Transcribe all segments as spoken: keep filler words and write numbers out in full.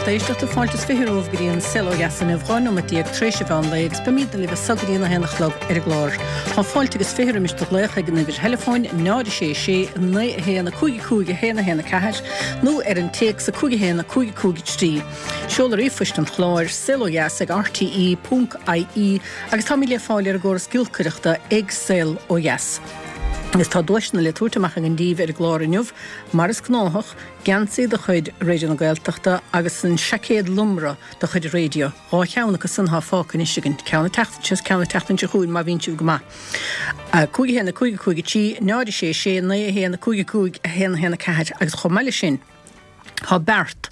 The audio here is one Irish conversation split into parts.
Téisteach de fáiltas fihiróh gríon silo gasan a bhráin am díag tréise bhean legus be míad le sagríon a hena chlog ar glár. Tá fáiltegus fihirim is do lécha gan idir telefóin náidir sé sé na héana cúigi cúigi héna héna caiis nó ar an teag sa cúigi héna cúigi cúigi trí. Seolar ífuist an chláir silo gas ag r t e dot i e agus tá mí le fáil ar gcóras gilcaireachta ag sil ó gas. Is tá dúisna le túirteach an díomh ar gláriniuh, mar is cnáthach, gansaí de chuid réidir na Gaeltachta agus an seacéad lumra de chuid réidio. Á cheannachas san há fácan isisigan, ceanna teachtas, ceanna teachtain se chuúin má vín siú go má. Cúigi héna cúigi cúigi tí, náidir sé sé, na héna cúigi cúigi héna héna caiid agus chomáile sin. Tá bert.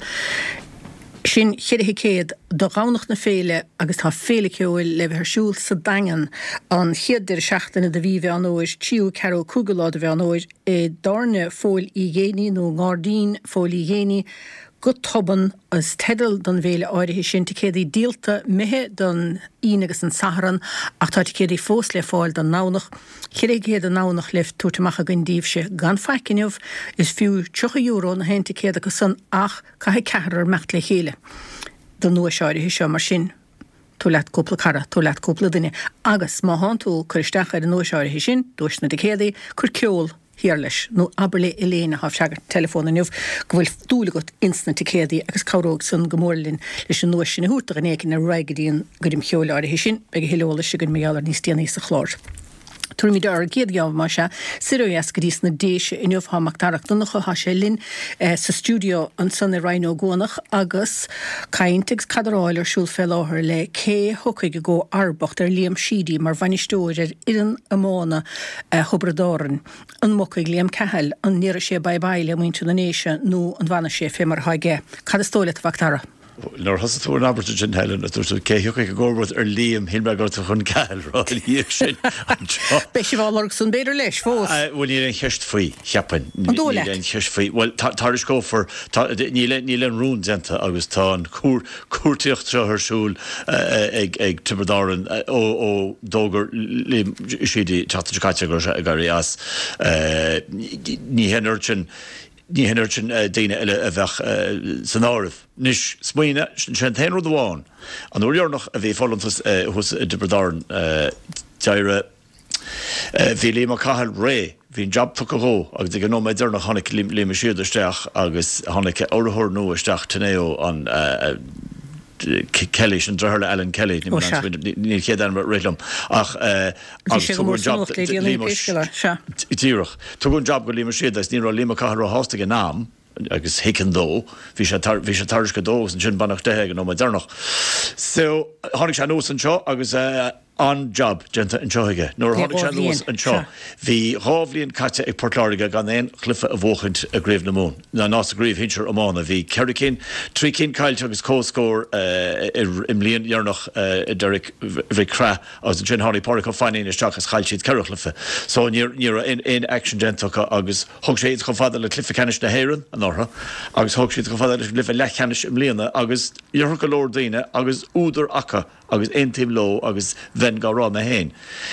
Sin chirithe céad do gánach na féile agus tá féle ceúil le bheith siúil sa dagan an chiadidir seachtainna de bhí bheith an óis tíú ceú cúgalád bheith an óis é darne fóil i ghéine nó ngardín fóil i ghéine go toban as tedal don bhéle áirithe sin te céad díalta mithe don ínagus an Saharan ach tá te céad fós le fáil don nánach chirithe céad an nánach leh túirteach a gandíobse gan feiciniuh is fiú tucha euro na hen te céad agus san ach caithe cehar mecht le chéile. Don nua seáirithe seo mar sin tú leat cúpla cara, tú leat cúpla duine agus má hán tú chuiristeach ar an nua seáirithe sin dúisna de céadaí chur ceol hir leis nó aberlé Eléna haf seagar telefónniuh go bhfuil dúlagat instant céadaí agus cabhróg san gomórlinn leis an nuair sin húrta an écin na raigedaíon gudim cheoláirithe sin ag heola sigan méallar níos tíanaí sa chlár. Tuair mí dar géad geamh má se siróas go dtís na déise inniuh háach tarach donnacha há sé linn sa stúdio an sanna Rhino Gónach agus cainteags cadaráil ar siúl fel áthir le cé thucaige go arbacht ar Liam Sheedy mar bhainisteoir ar ian amána chobradáran an mocaig Liam Cahill an níra sé baibáile muinte na néise nó an bhana sé fé mar haige. Cad is tóla bhachtara? Nor has tú an Albert Jin Helen at tú céhiúcha go górбод ar Liam Hilberg go chun Cahill ráil híag sin. Beisi bhálarg san beidir leis fós. Bhfuil ní an cheist faoi cheapan. Ní an cheist faoi. Well, tar is go for níl an rún denta agus tá an cuairtíocht tro thsúil ag ag Tiberdaran ó dógur Liam Sheedy chattar caite go garí as ní henirtin ní henirtin daine eile a bheith san áirih. Nis smuoine sin théanú bháin. An uirnach a bhí fólantas hús Tiberdaran teire bhí Liam Cahill ré hín job tu go agus dig nó méid dúnach tháinig Liam siúidirteach agus tháinig áthir nó isteach tannéo an Kelly sin drahar le Alan Kelly ní chéad an rélam ach tugann job tíirech tugann job go Liam siad as ní ra Liam Cahill hásta go nám agus hican dó hí sé taris go dó an sin bannach dethe nó méid dúnach. So tháinig sé nós an seo agus an job genta an seoige. Nuair tháinig sé nós an seo. Bhí rábhlíonn caite ag Portláirge gan éon chlufa a bhóchaint a gréibh na mún. Na nás a gréibh hinseir amána. Bhí ceiricín, trícín caiilte agus cóscór im líon dhearnach Derek bhí crá agus an sin tháinig páric ó fáinine isteach as chailtíad ceirichlafa. So níor in action gentacha agus thug sé go fada le clifa canis na héireann an ortha agus thug siad go fada le clifa lechanis im líana agus dhearcha go leor daine agus údar acha agus intim lo agus ven go rá na héin.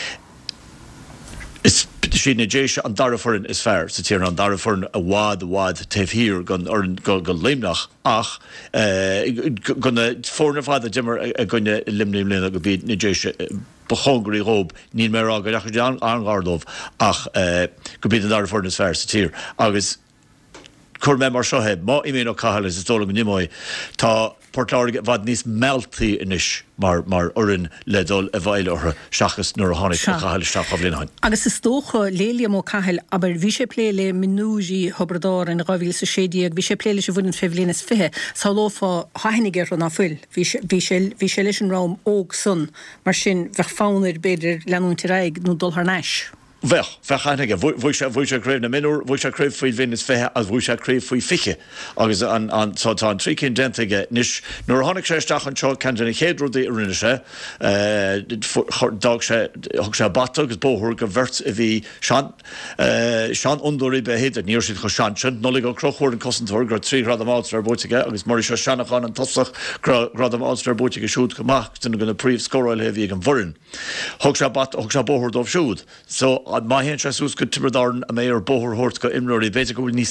Is sin na déise an daraforin is fearr, sa tíar an daraforin a bhád a bhád taobh hir gon go limnach ach gona fórna fád a dimmer a gonne limnim lena go bíd na déise bachógarí rób ní mé a go lecha an gárdómh ach go bíd an daraforin is fearr sa tír agus chur mé mar seohe má imén ó Cahill is tóla go nimóid tá Portláirge bhd níos meltaí inis mar mar orin ledul a bhaile ortha seachas nuair a tháinig Cahill isteach a bhliain. Agus is tócha Liam ó Cahill aber bhí sé pléile minúí Chobradár in gáhíil sa sédíag bhí sé pléile se bhfuin fehlénas fithe sa lófa hainigir an áfuil bhí sé leis an rám óg sun mar sin bheith fánir beidir leanúnti raig nó dulthar neis. Bheith, bheith chainige, bhui sé créibh na minúr, bhui sé créibh faoi bhín is fithe as bhui sé créibh faoi fiche. Agus an tá an trícinn dentige, nis nuair tháinig sé isteach an seo ceanna chéadrúdaí a rinne sé, dag sé thug sé bata agus bóthúr go bhirt a bhí sean undúirí be héad a níor siad chu sean sin, nóla go crochúir an cosintúir gur trí grad amáltar ar bótige agus mar sé seanachán an tosach grad amáltar ar bótige siúd goach duna gona príomh scóráil a bhí an bhurin. Thug sé bata thug sé bóthúr dómh siúd. So má hen sé sús go Tiberdaran a mé ar bóthúr hort go imróí beidir go bhfuil níos mó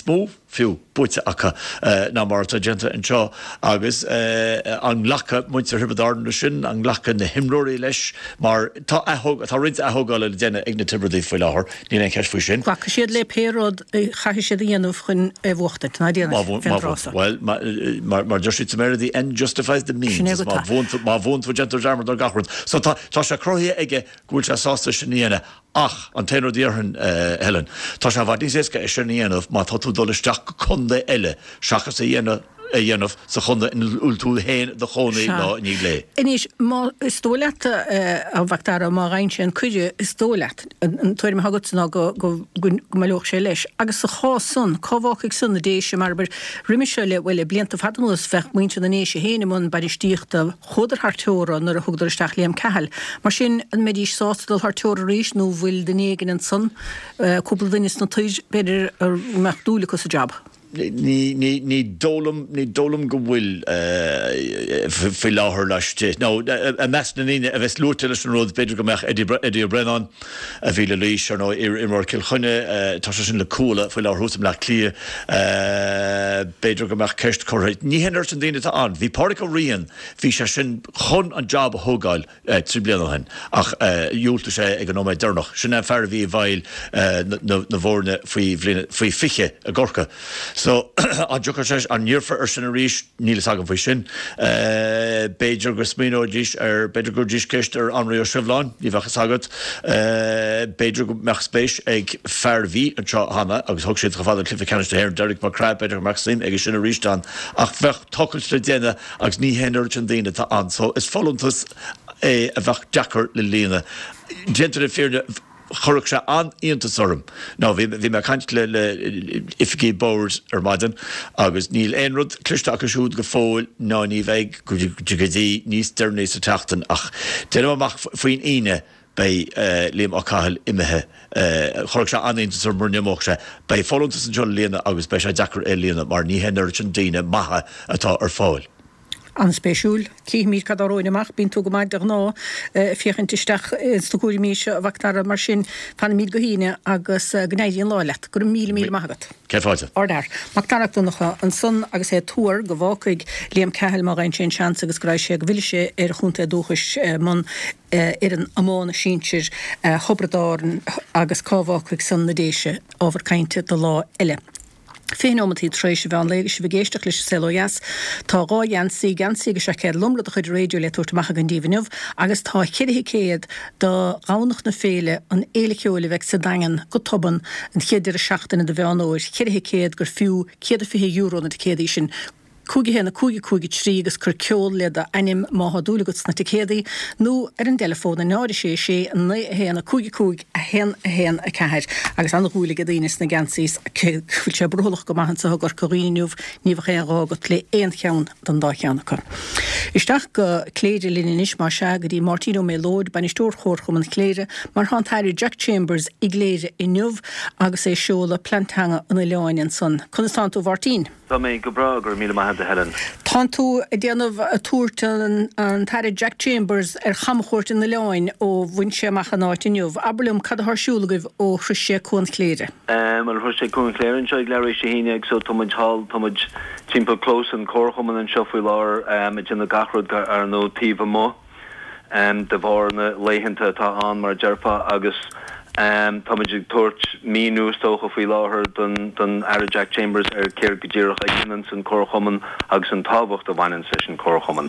fiú buite acha ná mar agenta an seo agus an ghlacha muinte hibadána sin an ghlacha na himróí leis mar tá tá rint athgáil le déine ag na tibredí foioi láthair ní an ceis faoi sin. Ghlacha siad le péród chaisi siad dhéanamh chun bhachta ná déanana. Well mar just it's mé the end justifies the means má bhn fu gentar armar do gahran. So tá se croí aige gúil se sásta sinníana ach an téanú díorhan Helen. Tá se bhhaid níos éca is sinníanamh má tá tú dolisteach chunda eile seachas a dhéana a dhéanamh sa chunda in últú héin de chonaí ná ní lé. Inis má stóleat a bhachtara má rain sin chuide stóleat an tuair me hagat ná go meoch sé leis agus sa chásun cábhachaigh sunna déise mar bar riimiise le bhfuil blianta fatanús fecht muinte na néise héine mun baristíochta chudar hartóra nar a thugdar isteach léam cehall. Mar sin an medís sástal hartóra ríis nó bhfuil den éigen an sun cúpla duine na tuid beidir ar mechtúla sa job. Ní ní ní dólam ní dólam go bhfuil fi láthair leiste. No a meas na níine a bheits luúirte leis an ród beidir go meach Eddie Brennan a bhí le líis ar nó i mar cilchunne tá sin le coolla foioi láthúsam le clia beidir go meach ceist choréid. Ní henar an daine tá an. Bhí páric ó rion hí sé sin chun an job a thugáil trí bliana hen ach dúlta sé ag an nóid dernach. Sin a fear bhí bhail na bhórne faoi fiche a gorcha. So a jocar sé an níorfa ar sin a ríis nílas agan faoi sin. Beidir go smíó díis ar beidir go díis ceist ar anraí ó Sibhláin, ní bhechas agat. Beidir go meach spéis ag fearhí an seo hana agus thug siad go fáidir clifa ceiste héir Derek McCrae beidir go Maxim ag sin a ríis dan ach bheith tocail le déine agus ní héanaar an daine tá an. So is follantas a bheith deachar le líana. Gentar a fearne chorach se an íonta sorm. Ná bhí me caiint le ifigí bórs ar maidin agus níl éonrod cliste agus siúd go fóil ná ní bheith go dtí níos deirní sa teachtain ach déanam amach faoin ine bei léim á caithil imethe chorach se an íonta sorm mar neamach se bei fóluntas an John líana agus bei sé deachar é líana mar ní henar an daine maithe atá ar fáil. An spéisiúil cí mí cadaróineach bín tú go maidir ná fiochantisteach stúí mís a bhachtara mar sin fan míad go híine agus gnéidirn láileat gur mí mí maigat. Ceáte? Ordar. Mactarachúnacha an sun agus é túair go bhácaig léam cehall mar ein sin sean agus goráis sé go bhfuil sé ar chunta dúchas man ar an ammána síir chobradáin agus cábhácaig san na déise ábhar cainte do lá eile. Fénomatí trééis bhe an léiges bh géisteach leis selóas, tá gá Jansaí Jansaí agus se céad lumla a chuid réidir le tuairteach an díhanmh, agus tá chiirithe céad do gánach na féle an éileceola bheith sa dagan go toban an chéidir a seachtainna de bheanóir, chiirithe céad gur fiú céad a fihe euro na céadaí sin. Cúgi héna cúgi cúgi trí agus cur ceol le a anim máth dúlagat na ticédaí, nó ar an telefón na náiri sé sé an héana cúgi cúg a hen a hen a ceir agus an rúlaige daoine na Jansaís fuil sé brolach go maithan sa gur choíniuh ní bh chérágat le éon cheann don dá cheannacha. Isteach go cléidir lína is mar se go dtí Martino Mélóid ben istóir chóirchum an cléire mar há tairí Jack Chambers i gléire i nuh agus é seola plantanga an leáin an son. Constantú Martín. Tá mé go bra gur míle maithe Helen. Tá tú a déanamh a túirta an taire Jack Chambers ar chamchúirt in na leáin ó bhain sé meach an áit inniuh. Aberlum cad thsúlagah ó chru sé cún cléire. Mar chru sé cún cléireann seo léir sé híine ag so tuid hall tuid timp clós an chorchaman an seofuil lár a dna gachrod ar nó tíh mó de bhar na léhananta tá an mar dearpa agus Um, Táid tuairt míú tócha faoi láthair don don Ara Jack Chambers ar céir go ddíireach a dhéanaan san chorchaman agus an tábhacht a bhain sa sin chorchaman.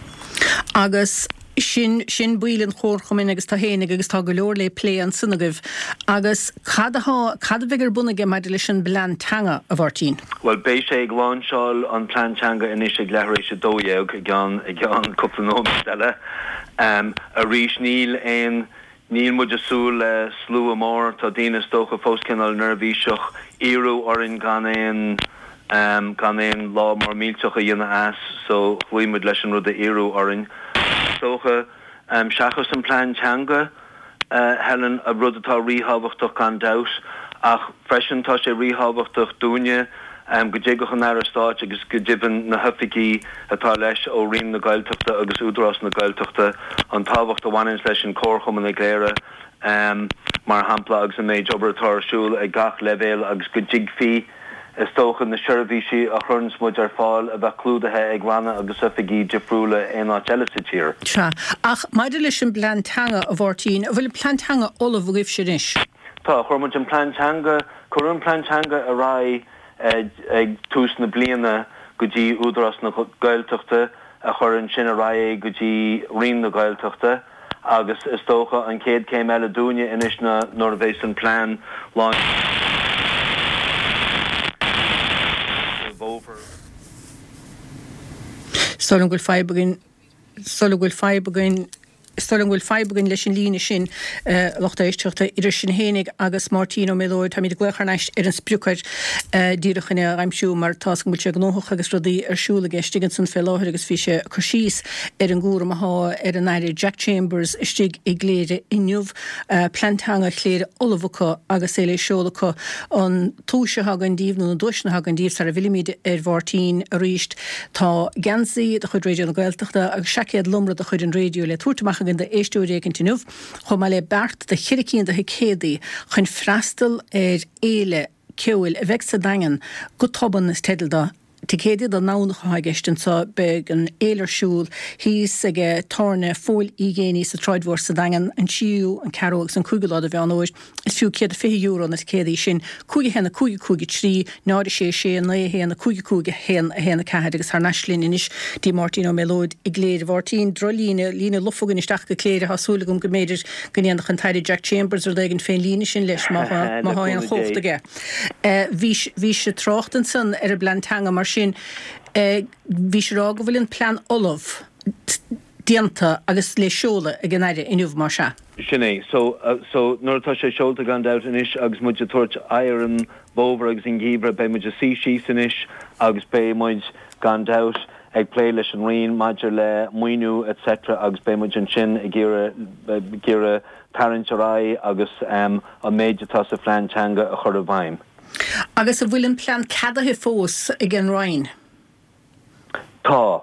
Agus sin sin buílann chórchamin agus tá héananig agus tá go leor le lé an sunnagah agus cad bhigur bunige maidir leis an blantanga a bhartín. Well bé sé ag gláinseáil an plantanga inis ag leithrééis sé dóéag ag gan ag gan cúpla nómstelle um, a rís níl ein Níl muid asú le slú amór tá daine stocha fóscinál nervhíiseach iarú orin gan éon um, gan éon lá mar mílteach a dhéana as so chuimid leis an rud a iarú orin. Stocha um, seachas an plantanga uh, Helen a rud atá ríhabhachtach gan daus ach freisin tá sé ríhabhachtach dúine Um, go dégach an air stáit agus go diban na hufií atá leis ó rion na gailteachta agus údrás na gailteachta an táhacht a bhain leis an chorchaman na gléire um, mar hampla agus a méid obair atásúil ag gach levéil agus go dig fi is tócha na seirbhísí a churns muid ar fáil a bheith clúdathe ag ranna agus sufaigí defriúla é ná teile sa tír. Se ach maidir leis an plantanga a bhórtíín, a bhfuil plantanga olah bh sin is. Tá chuirmuid an plantanga chuún plantanga a rá ag tús na bliana go dtí údarás na gailteachta a churann sin a rá go dtí rion na gailteachta agus is tócha an céad céim eile dúine inis na Norvéis an plán lá Stolan ghfuil feibegain Stolan ghfuil feibegain Stolan ghfuil feibegain leis an líne sin lochta éisteachta idir sin hénig agus Martino Melóid tá míad glucharneist ar an sprúcaid díirichanne aimimsú mar tás go se gnócha agus rudaí arsúla stigan san fé láthir agus fise chusís ar an gúra maá ar an éidir Jack Chambers stig i gléire inniuh plantanga chléire olahcha agus é lei seolacha an túise hagan díomhnú an dúisna hagan díomh sa a bhiliimiide ar bhhartíín a ríist tá gansaí a chud réidir an gailteachta agus seaad lumra a chud an réú le túirtamach de éistúré continuh, chum me le bert de chiricín de cédaí chun freistal ar éile ceúil a bheith sa dagan go toban is tedalda. Ticéad a nánach haigeisten sa beg an éilersúl hís ige tarne fóil igéní sa troidhór sa dagan an siú an carógus an cúgalád a bheanóid is fiú céad a fé euro na cédaí sin cúgi hena cúgi cúgi trí nádi sé sé na héna cúgi cúgi hen a héna cahead agus haar naslín inis dí Martino Melóid i gléir bhhartíín drolíne lína lofugan isteach go cléire hasúlagum go méidir gnéannach an taide Jack Chambers ar dagin féin líne sin leis má hain an chóftaige. Bhí se trochtan san ar a blantanga mar sin bhí se rá go bhfuil an plán olah dianta agus le seola a gnéire inniuh mar se. Sinné, so so nuairtá sé seolta gan dat inis agus muid tuairt éir an bóbhar agus an gíbre be muid a sí síos inis agus bé muid gan dat ag plé leis an rion maidir le muoinú et cetera agus bé muid an sin i ggéire tarint ará agus um, a méidetá sa plantanga a chur a bhaim. Agus a bhfuil an plán cadathe fós ag an Rhein? Tá.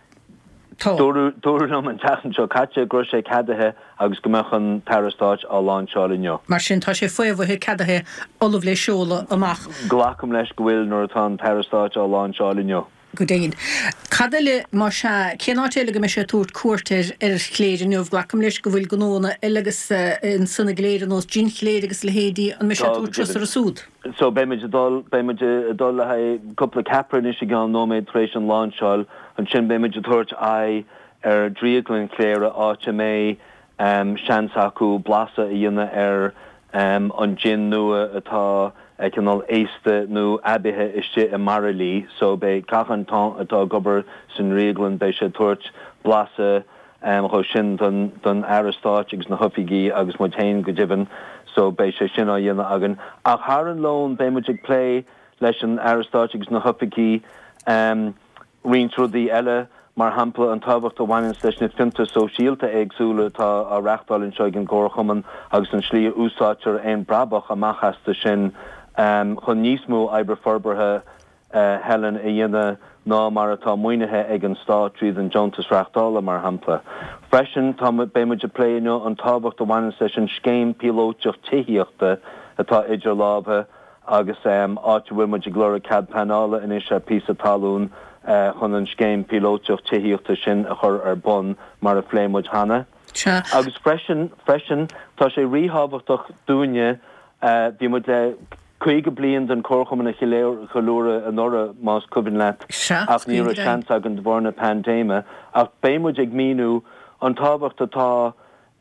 Dúir am an teachan seo caite gro sé cadathe agus go mechan tarastáit á láinseáil inniu. Mar sin tá sé foiamhthe cadathe olah le seola amach. Glacham leis go bhfuil nuair atá tarastáit á láinseáil inniu. Go déin. Cadile mar se céátéile go me sé túirt cuairtir ar chléir inniuh glacham leis go bhfuil gonóna ilagus in sanna gléir nó gin chléir agus le héadí an me sé túirt tras ar a súd. So bé muid dul bé muid dul le ha coppla capra is gan nóméid trééis an láinseáil an sin bé muid tuairt a ar dríaglann cléire áte mé um, seansacú blasa a dhéine ar um, an gin nua atá ag canál éiste nó abithe iste i Marlí, so bé cachan tá atá gobar san riaglann bé sé tuairt blasa um, cho sin don, don Arastáit agus na hufiigí agus mu tain go diban, so bé sé sin á dhéine agan. Ach thar an lón bé muid ag plé leis an Arastáit agus na hufiigí um, rion trúdaí eile mar hampla an tábhacht a bhain leis na finta sosiálta agsúla tá a reachtáilinn seo an gcórachaman agus an slí úsátear aon brabach amachchasta sin um, chun níos mó oibre forbarthe uh, Helen a dhéine ná mar atá muoinethe ag an stát tríd an Johntas reachtála mar hampla. Freisin tá bé muid a pléinú an tábhacht a bhain leis an scéim pilóteach tííochta atá idir lábthe agus um, áte bhfuil muid a glóra cad panála in is a pí a talún Uh, chun an scéim pilóteach tííochta sin a chur ar bon mar a phléimmuid hana. Agus freisin freisin tá sé ríhabhachtach dúine bhí mu le chuige blion den cóchaman a chiléir choúra an ora más cubin leat ach ní a seansa an bhórna pandéime ach bémuid ag míú an tábhacht atá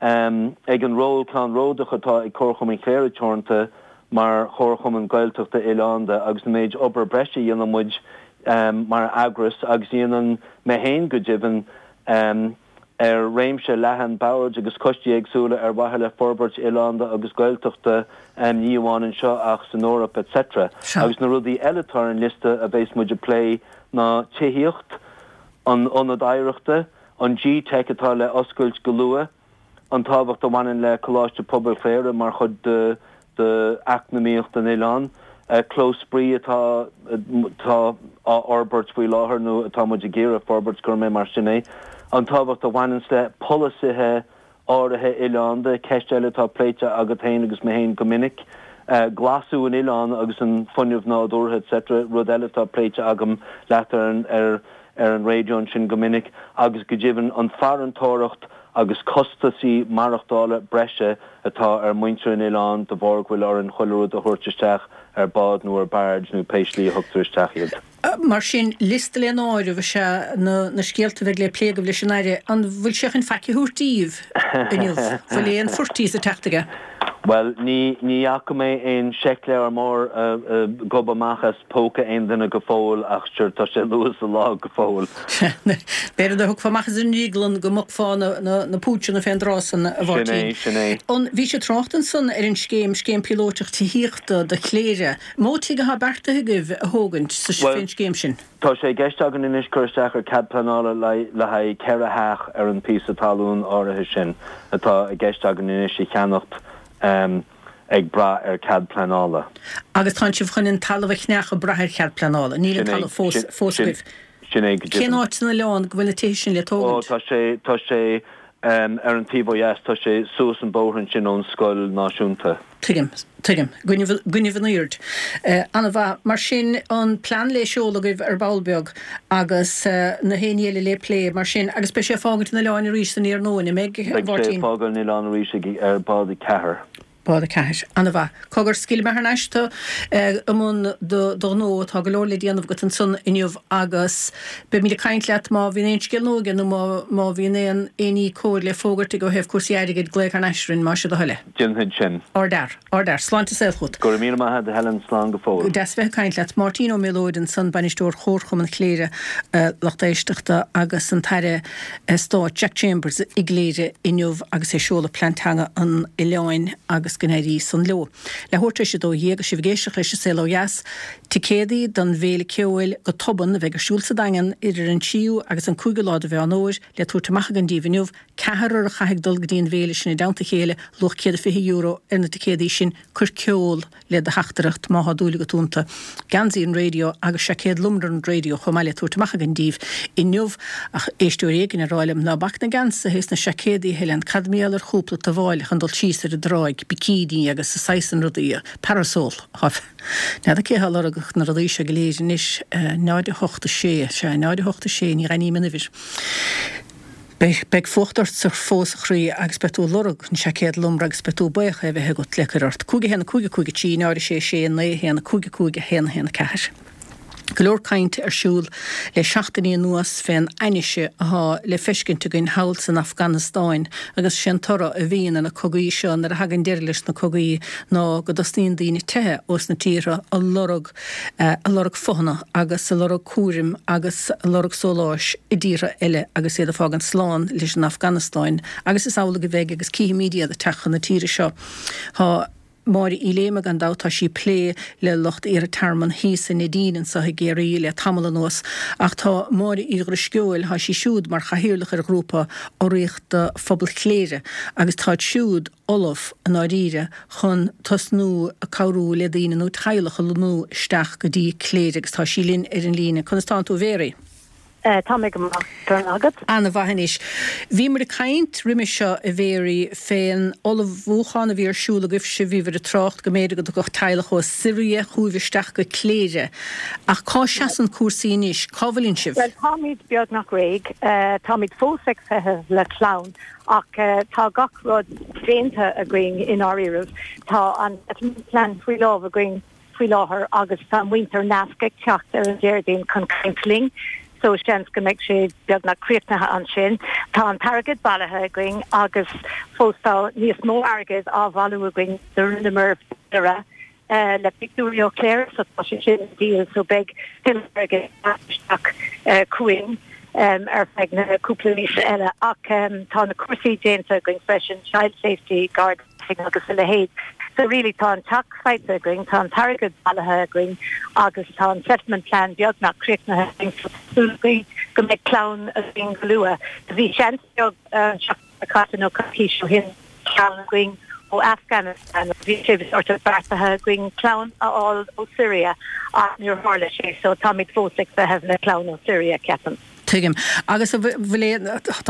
um, ag an ról clán ródach atá ag cóchaman cléire teornta mar chóchaman gailteachta Eilánda agus na méid obair breise dhéanam muid Um, mar agras agus dhéanaan me héin go diban um, ar réimse lehan bauir agus costí agsúla ar wathe le forbert Eilánda agus gailteachta um, níomháin seo ach san Eorop et cetera. Agus na rudí eiletar an liste a bhéis muid a plé ná tííocht an onad éireachta an G tech atá le oscailt go lua an tábhacht a bhain le choláiste poblbal féire mar chud de, de acnamíocht an Eilán. Uh, close spree atá tá Orbert bhui láthair nó atá muid a géire Forbert gur mé mar sinné an tábhacht a bhain le polisithe áirithe Eilánda ceist eile tá pléite agat tain agus mé héin go minic glasú an Ián agus an funniuh nádúr et cetera rud eile tá pléite agam letar an ar ar an réidión sin gomininic agus go ddíhann an fear an tóracht agus costaí marachtála breise atá ar muintre in Ián de bhórghfuil ar an choileúd a thuirteisteach ar bád nó ar barge nó péislí a thugtúisteach iad. Mar sin liste le áir bh se na scéalta bheith le pléagah leis an aire an bhfuil seach an faiciúirtíomh inniuh bhfuil é an fortíí a teachtaige. Well, ní ní acu mé ein seicle ar mór gob amachchas póca ein duna go fóil ach seir tá sé luas a lá go fóil. Béir a thug famachchas an ríglan go muc fá na púte na féin drásan a bhhartíín. Sinné. An bhí sé trachtan san ar an scéim scéim pilóteach tííochta de chléire. Mótí go ha bertathe a thugant sa féin scéim sin. Tá sé geistegan in iscurteach ar cad planála le le ha ceire heach ar an pí a talún áirithe sin atá a geistegan in is i cheannacht Um, ag bra ar cad planála. Agus tá sibh chun in talmh neach a brathir cead planála, níl an talmh fóscuibh. Cén áit na leán go bhfuil tééis sin le tógant? Tá sé tá sé um, ar an tíomhhéas tá sé sús an bóhann sin ón scoil náisiúnta. Tuigim, tuigim, gunne van úrt. Anna bha, mar sin an plan lei seolagah ar Balbeag agus na héile le lé mar sin agus be sé fágant na leáin rísan ar nóna meg sé fágan na leáin rísa ar bád cethir. Bád a ceis. Anna bha, cogur skill me neiste amún do nó tá go leir le díanamh go an sun inniuh agus be mí caiint leat má bhíon éon skill nógan nó má bhíon éon éí cóir le fógart go hebh cuasaíigeid gléir an eisrin mar se do heile. Jinhead sin. Ordar, ordar, sláinte selchút. Gur mí maithe de helen slán go fóil. Des bheith caiint leat Martino Melóid an san banistóir chórchum an chléire lechtéisteachta agus an taire stá Jack Chambers i gléire inniuh agus é seola plantanga an i leáin agus gnéirí san leo. Le hórta sé dó dhéag sé bhgéisteach leis sé leas ticédaí don bhéle ceil go toban a bheith go siúlsa dagan idir an tíú agus an cúgalád a bheith an óir le túirtamach an díomhniuh cehar a chaigh dul go dtíon bhéle sin i damta chéile luch céad fiche euro ar na ticédaí sin chur ceol le de heachtareacht má dúla go túnta gansaí an radio agus se céad lumar an radio chomáile túirtamach an díomh inniuh ach éistúréigin a ráilem ná bach na gansa hés na secédaí heile an cadmialar chúpla a bháil an dul síar a dráig bikídí agus sa seisan rudaí parasol haf. Nada ché hall agach na rudaí se goléidir is náide hochta sé se náide hochta sé ní raní minivir. Beg fóchtart sa fós chrí agus betú lorug ní se céad lumra agus betú bucha a bheit hegat lecharart. Cúige héna cúige cúige tí náide sé sé na héna cúige cúige héna héna ceir. Glór kaint ar siúl le seachtaí nuas féin ainiise aá le feiscinnta gon hail san Afghanistáin agus sin tora a bhíon na cogaí seo ar a hagan deir leis na cogaí ná go dastíon daoine tethe os na tíre a lorug a lorug fóna agus a lorug cuarim agus a lorug sóláis i ddíra eile agus iad a fágan sláán leis an Afghanistáin agus is ála go bheith agus cí mídia a techan na tíre seo. Tá Mar í léime gan dátá sí plé le locht ar a terman hísa na dínan sa géirí le tamala nuas ach tá mar ígur sciúil ha sí siúd mar chahiúlach ar grúpa ó réochta phobal chléire agus tá siúd Olaf an áíre chun tasnú a cabhrú le daine nó tailecha lenú isteach go dtí chléire agus tá sí linn ar an líne chun stáú véri. Tá mé go agad. Anna bhahanis. Bhí mar a caint riimi seo a bhéirí féin olah bhúchan a bhí arsúla goibh se bhíhar a trocht go méad go do go teilech ó Syria chuúhhisteach go cléire. Ach cá seaan cuasaí níos, cábhalín sibh? Well, tá míid beag nach réig, tá míid fósach fethe le clán. Ach tá gach rud fénta a going in áirimh tá an plan faoi láh a going faoi láthair agus tá winter nasca teacht ar an déirdín chun caintling. So seans go meid sé beag na críochnathe an sin. Tá an targad bailithe going agus fóstá níos mó agad á bhú a going na mar ra le Victoria Clare so tá sé sin díal so beg agad teach cuain ar feag na cúplalís eile ach tá na cuasaí déanta going freisin child safety guard agus le héad. So really tá an tax fight a going, tá an targad bailithe a going, agus tá an settlement plan beag na críochnathe going go méid clán a going glua. Bhí seans beag a catan ó capí seo hin clán a going ó Afghanistan, bhí sé sort of bartathe going clán á ó Syria a nuair hála sé, so tá míid fósach a hefh na clán ó Syria ceapan. Tuigim. Agus bhfuil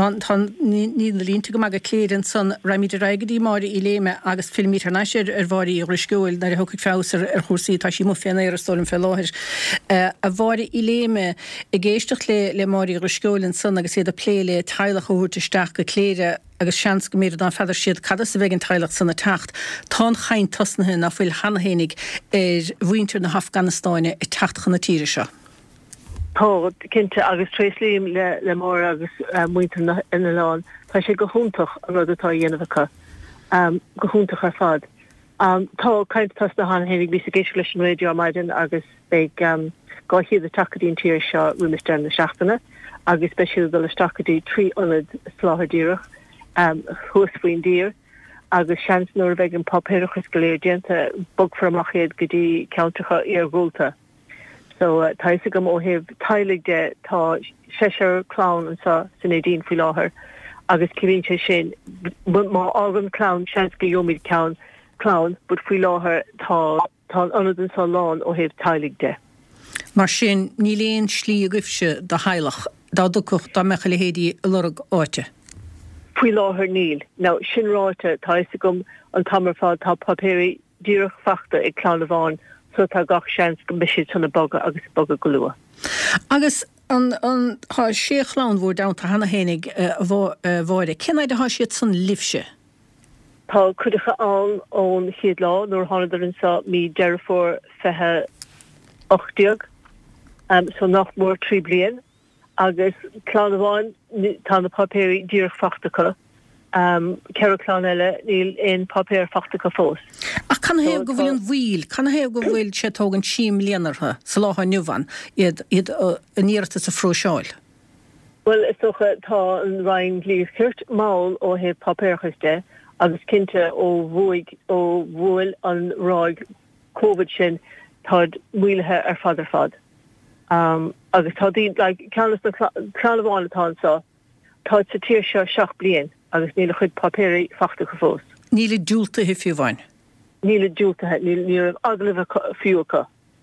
ní na línta go aga cléirann san raimiidir aigeí mar i léime agus filmítar neisiir ar bhhaí riscúil na thucaigh fásar ar chósaí tá sí mo féna ar stolinn fe láthir. A bhhaí i léime i ggéisteach le le marí riscúilinn san agus iad a pléile teilech úirteisteach go cléire agus seans go méad an feidir siad cad sa bheith an teilech sanna techt. Tá chaint tosnathe nach bhfuil hanahénig ar bhaintear na Afganistáine i techtcha na tíre seo. Tá cinnte agus tréslíim le le mór agus muinte ina lán, Tá sé go húntaach an rud atá dhéanamhacha go húntaach ar fad. Tá caiint tas na hanahénig bhí sa géisi leis an réidió maidin agus beag gáchiad a tacadín tíir seo riimisteir na seachtainna, agus speisiúil do le tacadí trí ionad sláthardíireach thuasfaoin dír, agus seans nuair bheith an popéireachas go léir déanta bog formachchéad go dtí ceantacha ar ghúlta. So uh, taisa gom ó heh tailig de tá séir clown an sa san édín fi láthair agus civín sé sin má ágan clown seans go jomid cean clown, bud fi láthair tá tá anad an sa lán ó heh tailig de. Mar sin ní léon slí a gifse de heilech dá ducuch dá mecha le héadí lorug áite. Fi láthair níl. Now sin ráte taisa gom an tamar fád tá papéri díreach fachta ag clown a bháin, so tá gach seans go misisiid sanna boga agus boga golua. Agus an an há sé chlán bhór dánta hana hénig bhide. Cinnaid a há siad san livse? Tá cuidecha an ón chiad lá nóair tháinar an sa mí deirfór fethe ochtíag, um, so nach mór trí blian, agus clán a bháin tá na papéri díreach fachtacha, um, ceir clán eile níl in papéir fachtacha fós. Ach can heh go bhfuil an bhíl, can heh go bhfuil sé tógan síim léanartha sa látha nuhan iad iad an íirta sa frúseáil? Well, is socha tá an rain líomhcuirt máil ó heh papéirchas de, agus cinnte ó bhuaig ó bhfuil an ráig COVID sin táid mhuilethe ar fad ar fad. Um, agus tá dí like, ceannas na clánamháin atá sa táid sa tíir seo seach blian agus níle chud papéirí fachtacha fós. Níle dúlta hi fiú bhain? Níle dúltathe, níle aglah fiúcha.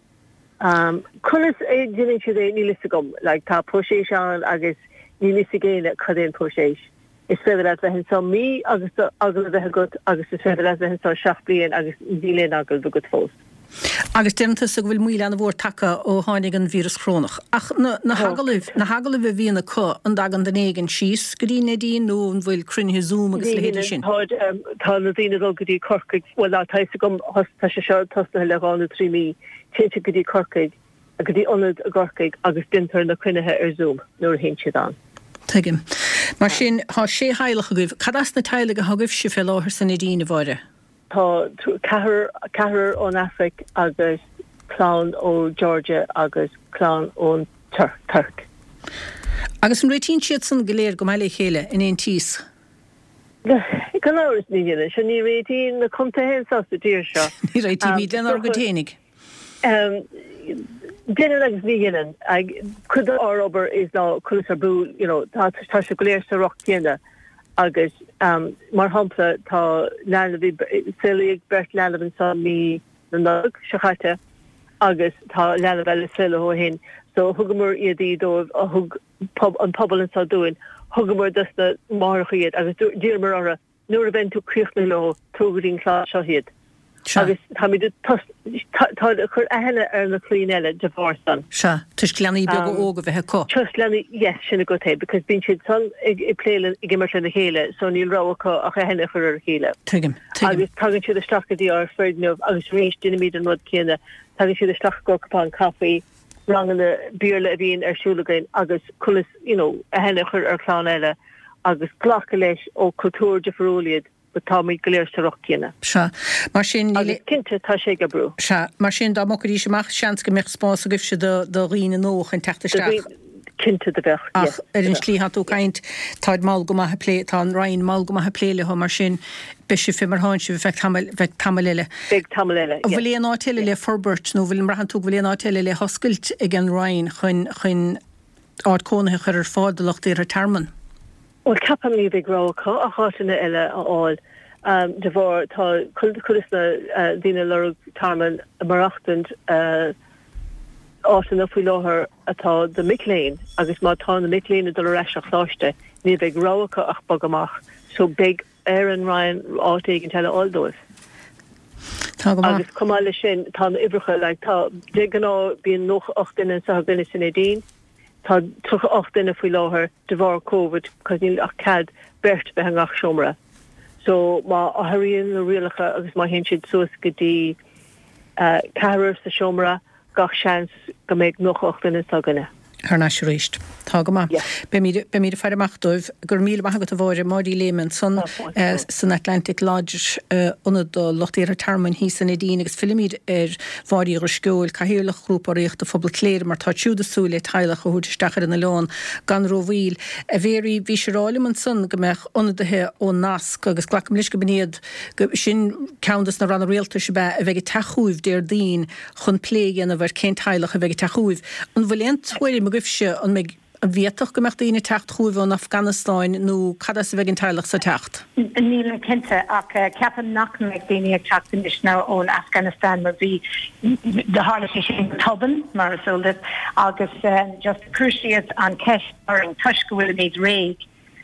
Um, Cunas é dine siad é níle sa gom, like, tá póséis an agus níle sa géine chudéon póséis. Is féidir as bheithin sa mí agus aglah bheithe gut agus is féidir as bheithin sa seach blian agus díléon aglah go gut fós. Agus dénta sa bhfuil muile an bhór tacha ó tháinig an vírus chránach. Ach na hagalibh na hagalibh bhíonna có an dag an den éigen síos, go dtí na dtí nó an bhfuil crunne zoom agus le héidir sin. Tá na dtíine dul go dtí corcaig, well ná taisa gom tá sé seo tosna le gána trí mí, téinte go dtí corcaig a go dtí ionad a gorcaig agus dintar na crunethe ar zoom nuair a héint siad an. Tuigim. Mar sin há sé heileach a gubh, cad as na teilige a gubh si fé láthir san édíine bhide? Tá cehar ón Afric agus clán ó Georgia agus clán ón Turk. Agus an réitín siad san goléir go meile chéile in éon tíos? Gan áras ní dhéine, se ní réitín na contahéin sa sa tíir seo. Ní réití mí den ar go ténig? Déine agus ní dhéine, ag chud árobar is ná chulas ar bú, tá se goléir sa roch chéine. agus um, mar hampla tá leanahí silig bert leanahn sa mí na nug sechaite agus tá leanah eile sile ó hin, so thugamúr iad í dómh a thug an pobl an sa dúin, thugamúr dus na marcha iad agus dír ara nuair a bhain tú críochna le tógadín chlá seo hiad. Agus tá mí tá chur ahéile ar na clín eile de bhharsan. Se, tus leanaí beag óga bheitthe có? Tus leanaí, yes, sinna go taobh, because bíonn siad san ag pléile i gimmar le na chéile, so níl rácha a chéine chur ar chéile. Tuigim, tuigim. Agus tagann siad a stachadí ar feirnmh agus rééis duine míad an rud céine, tagann siad a stach go capán cafaí, rangan na bíorla a bhíon ar siúlagain agus chulas, you know, a chéine chur ar chlán eile, agus ghlacha leis ó cultúr difriúliad, tá mí goléir sa roch céine. Se, mar sin agus cinnte tá sé go brú. Se, mar sin dá mo dí semach seans go meach spás a gibse do riine nóch an teachtasteach. Cinnte de bheith, yes. Ach, ar an slí hatú caint táid mal go maithe plé, tá an rain mal go maithe pléile ho mar sin bisi fi mar háin si bheith tamaleile. Big tamaleile, yes. Bhfuil éon áteile le forbert, nó bhfuil mar tú bhfuil éon áteile le hoscailt ag an rain chun chun ád cónathe chur ar fádalacht ar a terman. Well, capam ní big rácha a hátainna eile aáil. Um, de bhór tá chulisna uh, dína lerug tarman marachtant uh, ásan na fhui láthir atá de Mickléin agus má tá na Mickléin do reisach sáiste ní bheith rácha ach bag amach so big Aaron Ryan átaigh an teile aldóis. Agus cumáile sin tá na ibricha le tá de gná bíon noch ocht duine sa duine sin édín tá tucha ocht duine fhui láthir de bhar COVID cos níl ach cad bert be hangach siomra. So má áthíonn na rialacha agus má hen siad suas go dtí uh, cearar sa siomra gach seans go méid noch ocht duine sa gine. Haar na réist. Tá go má. Be mí a fearachtóibh gur míle maigad a bhóir Máidí Lehman san san Atlantic Lodge una do lochtíar a tarmain hí san édín agus filmíd ar bháí ar scoil cahiúlach grúpaíocht a phobal cléir mar tá siúdasúla teilech a thuúdistechar in na leán gan rohíl a bhéirí bhí serálim an san go meach onadathe ó nasc agus glacham leis go bníad sin ceantas na ran réalta se be a bheith tachuúibh déir dín chun pléigen a bhar cén teilech a bheith tachuúibh an bhfuil an gifse an me a vietoch gemacht ine tacht chuúh an Afghanistan nó cad sa bheith an teilech sa tacht. Níl cinnte ach ceapan nach meid daoine ag teachtanis ná ón Afghanistan mar bhí de hála sé sin toban mar soldat agus just cruisiad an ceist ar an tuis go bhfuil méid réig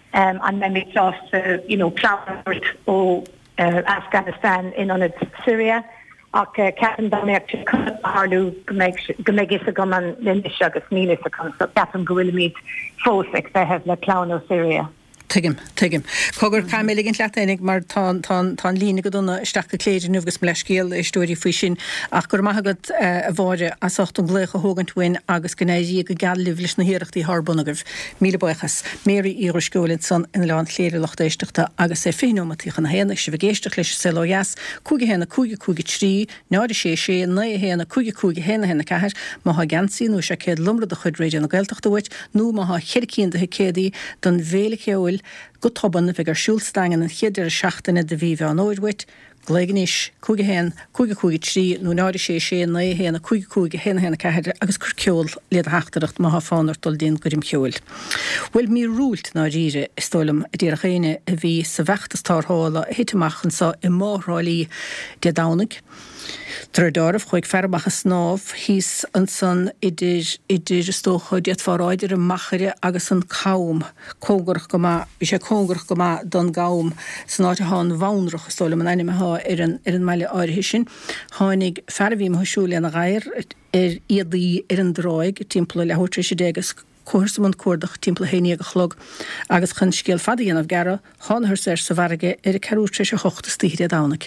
an me méid sás you know pláirt ó Afghanistan in an Syria. Ach ceapan dá méid háú go méid is a go an lindis agus nílis a chun so ceapan go bhfuil míid fósig bheith le clán ó Syria. Tuigim, tuigim. Cogur caiimiigh an leatainig mar tá lína go donna isteach go cléidir nugus leiscéal istóirí faoi sin ach gur maithagad a bháide a socht an glécha hógantuin agus gnéidí go geallih leis na hiireachtaí Harbunagah míle buchas mérí íar scoilinn san in leán léir lochtéisteachta agus é féinomatíchan na héana se bhgéisteach leis seóheas cúige héna cúige cúige trí náidir sé sé na héana cúige cúige héna héna ceir má ha gansaí nó se céad lumra a chud réidir na gailteachtahuiit nó má ha chircín de cédaí don bhéla chéil go toban a bheith siúlstangan an chéidir a seachtainna de bhíh an óidhuiit, gléigenis, cúige hen, cúige cúige trí, nó náidir sé sé na héna cúige cúige héna héna ceir agus cur ceol léad a heachtareacht má ha fánar dul dín gorim ceúil. Bhfuil mí rúlt ná ríre istólam a dtíar a chéine a bhí sa bheachtas tárthála a hitamachchan sa i mórálí de dánig. Tradorh chuig ferbachas snáf hís an san idir idir stócha diat faráidir an machare agus an caum cógurch go má bhí sé cógurch go má don gaum san áte hán bhánrach stóla man aine ha ar an ar an meile áirithe sin hánig ferbhím thusúla an ghair ar iadí ar an dráig timppla le thuirtri sé dégus cuasamon cuardach timppla héine a chlog agus chun scéal fadaíanamh gara hánathir sé sa bharige ar a ceútre sé chochtas tíre dánig.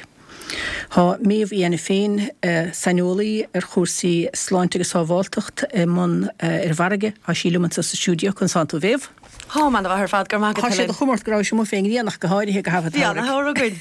Tá méomh íana féin sanolaí ar chósaí sláinte agus sábháilteacht man ar bharige a síluman sa stúdio chun Santo Bhéh. Tá man bhar fad gur má Tá sé go chumart grá sem féin íanach go háirithe go hafad. Ja, na hára good.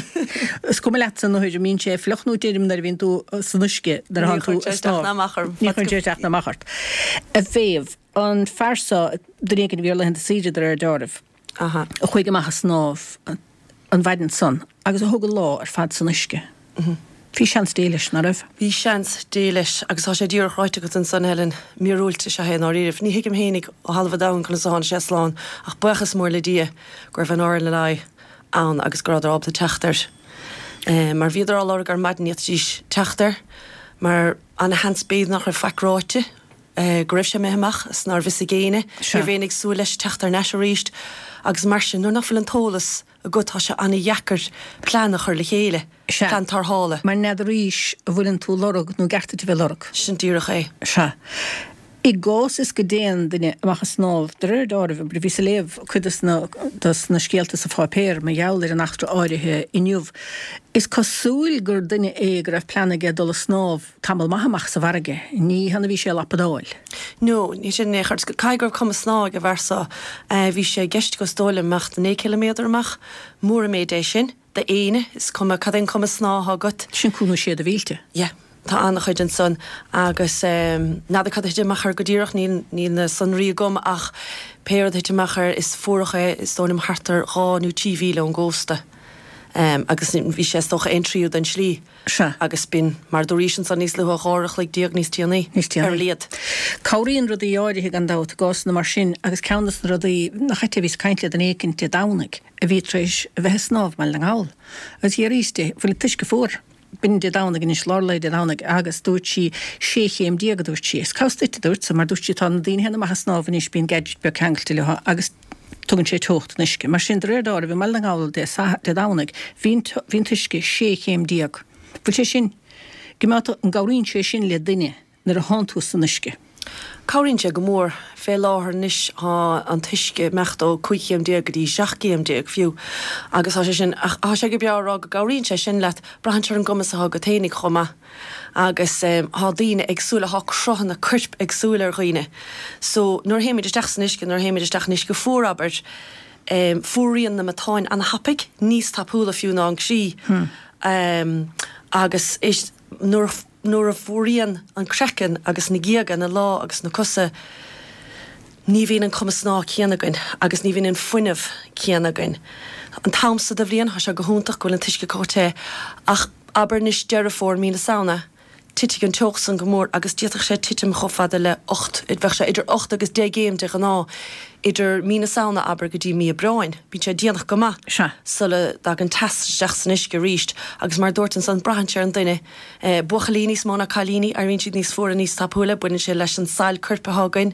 Is cum leat san nóidir mín sé flochnú déidim nar bhín tú sanuisce dar han tú na machar. Ní chun déteach na machart. A bhéh an fersa drégan bhíor le hen síide ar dáibh. Aha. A chuige machchas snáf an bhaiden san agus a thugad lá ar fad san isce. Bhí seans déilis na raibh? Bhí seans déilis agus tá sé dúr ráite go an san Helen míúilte se héan áíirih. Ní hiicim hénig ó halfa dain chun sáin sé sláán ach buchas mór le dia gur bhan áir le lai an agus gradar ábla teachtar. Mar bhíidir á lá gur maidníad síos teachtar mar anna hansbéad nach ar facráite greibh sé méach snar vis a géine sé bhénig sú leis teachtar neis a ríist agus mar sin nó nafil an tólas a gotá se anna dhechar plánach ar le chéile plan tarthála. Mar ned ríis a bhfuiln tú lorug nó garta bheith lorug. Sin dúrach é. Se. I gás is go déan duine amachchas snáb de réir dáibh bre ví sa léh chudas na na scéalta sa fápéir me geall ar an achtra áirithe inniuh. Is cosúil gur duine é gur raibh planige dul a snáb tamil mahamach sa bharige, ní hanna bhí sé lapadáil. No, ní sin néchart caigur cum snág a bharsa bhí sé geist go stóla mecht na kilometr amach mór méid é sin de éine is cum cadén cum sná agat. Sin cúnú siad a bhílte? Ja. Tá annach chuid an son agus um, nada cad machar go ddíireach ní ní na sonrí gom ach péad machar is fuacha is tónim hartar ráú tíhíle an ggósta. Um, agus bhí sé stocha eintriú den slí agus bin mar dorísin san níos le gáireach le diaag níos tíanaí ar liad. Cáiríonn rud í áirithe an dát gás na mar sin agus ceannas na rudaí nach chaite bhís caiintle den écinn te dánig a bhí trééis a bheith snáb me le ngáil. Agus hí ríiste bhfuil tuis go fór. bin de dána gin slárlaid de dána agus dúirtí sé chéim diaag dúirtí. Cáiste dúirt sa mar dúirtí tá dín hena a snáhan is bín geidir be ceangail le agus tugann sé tocht niske. Mar sin réir dá bhí me gáil de de dánig hín tuisce sé chéim diaag. Fu sé sin Gemáta an gáín sé sin le duine nar a háú san niske. Cáín sé go mór fé láthair níis an tuisce mecht ó chuichéim déag í seaachcéim déag fiú agus sé sin sé go bearrá go gáín sé sin leat brahantar an gomas a go ténig chuma agus há daine agsúla há crohan na chuirp agsúla roiine. So nuair héimiidir deach san nisce nuair héimiidir deach níos go fórabert fuíon na matáin an hapig níos tapúla fiú ná an sí agus is nuair nuair a fóríon an crecin agus na giagan na lá agus na cosa ní bhíon an cumas ná céanagain agus ní bhíon an fuinemh céanagain. An tamsa a bhríon se go húntaach goil an tuisce cáte ach aber níos dearra fór mína saona. Tiiti an teoch san gomór agus diaach sé tiitim chofada le ocht it bheith sé idir ocht agus dé géim de ná idir mína saona aber go dtí mí a brain. Bhí sé díanach go maith sulla dag an testteach san isce ríist agus mar dúirt an san brahanseir an duine buchalíní mána chalíní a rin siad níos fuór a níos tapúla buine sé leis an sáil curpathagain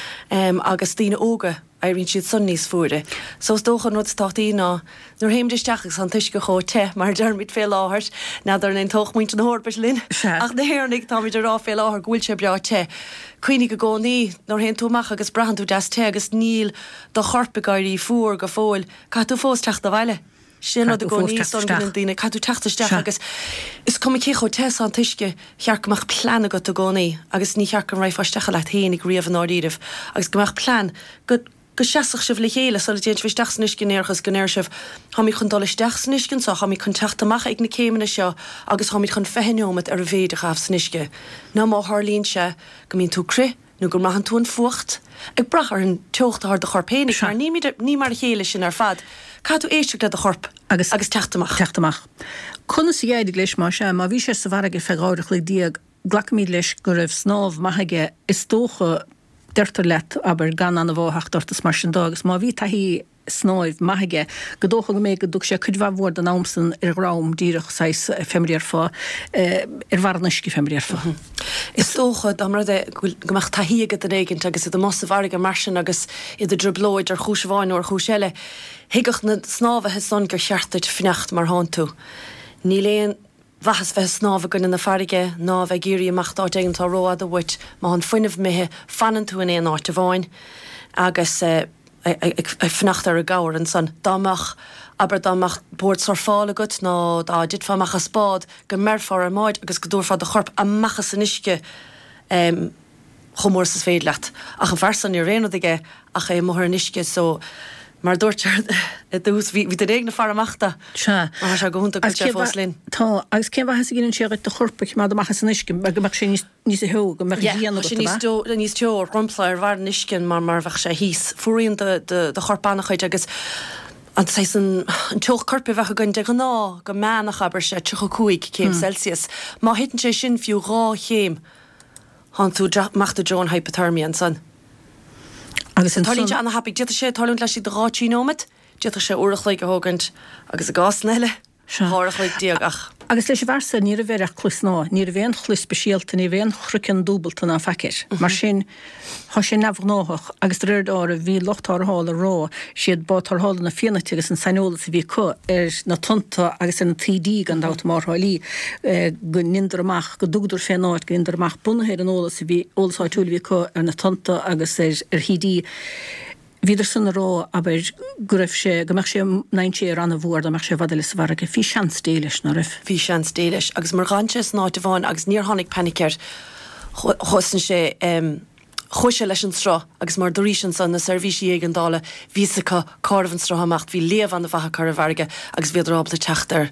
agus tíine óga a rin siad sun níos fuóre. Sos dócha nó tátaí ná nuair héimdeisteachchas an tuisce cho te mar dermid fé láthairt nadidir an toch muint an hórbeis linn ach na héirnig tá idir rá fé láthir gúil sé breá te. Cuoinnig go gcónaí nóir hen túach agus brahanú deas te agus níl do chorpagairí fuór go fóil Ca tú fós techt a bhaile. Sin a go níos an dtíine catú tetaisteach agus is cum chécho te an tuisce chearcamach plan go a gcónaí agus ní chearcam raibh fáistecha le héananig riamh an áíirih agus gomach plan go go seaach sibh le chéile so déint bhí deachsnis gnéirchas gnéir sibh ha mí chun dolis deachsniscin sa ha mí chun teachtamach ag na céimena seo agus ha mí chun fehinneomad ar a bhéidir chah snisce. Ná má Harlín se go mín tú cri nó gur maithan tún fucht ag brach ar an teochttathir de chorpéine ar ní ní mar chéile sin ar fad. Ca tú éisteach le a chorp agus agus teachtamach teachtamach. Chna sa dhéidir leis má se má bhí sé sa bharige feáireach le díag glacamíd leis go raibh snámh maithaige is tócha deirtar leit aber gan an bhhaach dortas mar sin dagus má bhí taí snáibh maithaige go dócha go méid go dúg sé chudhhór den amsan ar rám díireach seis femriar fá ar bharnaisci femriar fá. Is tócha dá mar gomach taíagad an éigen agus i do mas bharige mar sin agus idir driblóid ar chúsháin ó chúséile. Hiigech na snábhathe son gur seaartid fnecht mar há tú. Ní léon bhechas bheith snábha gunna na farige ná bheith géirí amachtáid éigen tá róad a bhuiit má an fuinemh mithe fanan tú in éon áit a bháin agus ag fnecht ar a gáir an san dámach aber dámach bord sar fála gut ná dá dit famach a spád go merfar a máid agus go dúrfá a chorp amachchas san isce chomór sa féad leat ach an versan i réanaige ach é mór an isce so mar dúirtear dús hí de réag na far amachta se se go húnta go fáslinn. Tá agus cé bheit ginn sé de chorpa má amachchas san iscin be goach sé níos a heú go níos teor rompla ar bhar iscin mar mar bheith sé híos fuíonn de chorpánachid agus an sé an teoch corpa bhecha gon de ná go meannach aber sé tucha cuaig céim Celsius má hitan sé sin fiú rá chéim han tú machta John hypothermia an san. Agus an talín anna hapig dieata sé talún leis de rátí nómad, dieata sé uach le go hágant agus a gás neile háach le diaag ach. Agus leis bharsa ní a bhéireach chluis ná, ní a bhéon chluis speisialta ní bhéon chrucin dúbalta na feicir. Mar sin há sé nefh náthach agus réir ára bhí lochttar hála rá siad bátar hála na fianachta agus an sainola sa bhí chu ar na tonta agus an T D gan dáta marthailí go nindar amach go dúgdar fénáid go nindar amach bunathe an óla sa bhí ólasáitúla bhí chu ar na tonta agus ar hídí. Viidir san rá aber go raibh sé go meach sé nain sé ar anna bhór a meach sé bhada sa bharige hí sean déiles ná raibh. Bhí sean déiles agus mar ganse náid a bháin agus níor tháinig panicir chosan sé chuise leis an strá agus mar dorísin san na servísí ag an dála vísacha carhan strá hamacht hí léamh an na bhatha car a bharige agus bhíad rábla teachtar